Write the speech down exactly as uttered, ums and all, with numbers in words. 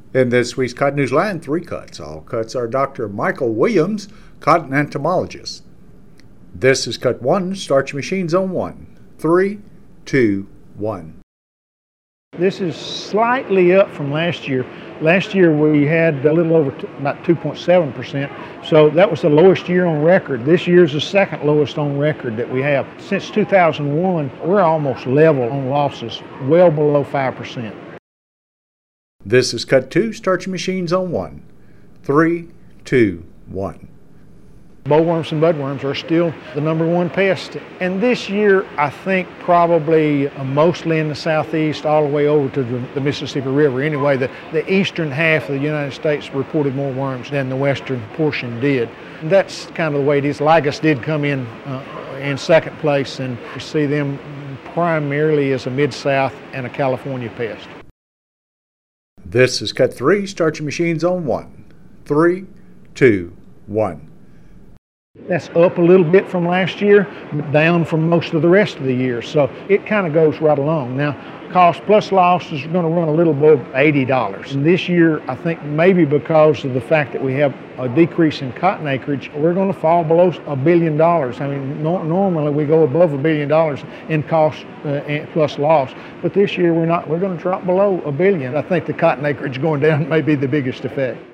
In this week's Cotton News Line, three cuts. All cuts are Doctor Michael Williams, cotton entomologist. This is cut one. Start your machines on one. Three, two, one. This is slightly up from last year. Last year we had a little over t- about two point seven percent, so that was the lowest year on record. This year's the second lowest on record that we have. Since two thousand one, we're almost level on losses, well below five percent. This is cut two. Start your machines on one. Three, two, one. Bollworms and budworms are still the number one pest. And this year, I think probably uh, mostly in the southeast, all the way over to the, the Mississippi River. Anyway, the, the eastern half of the United States reported more worms than the western portion did. And that's kind of the way it is. Lygus did come in uh, in second place, and we see them primarily as a Mid-South and a California pest. This is cut three. Start your machines on one. Three, two, one. That's up a little bit from last year, but down from most of the rest of the year. So it kind of goes right along. Now, cost plus loss is going to run a little above eighty dollars. And this year, I think maybe because of the fact that we have a decrease in cotton acreage, we're going to fall below a billion dollars. I mean, no, normally we go above a billion dollars in cost uh, plus loss, but this year we're not. We're going to drop below a billion. I think the cotton acreage going down may be the biggest effect.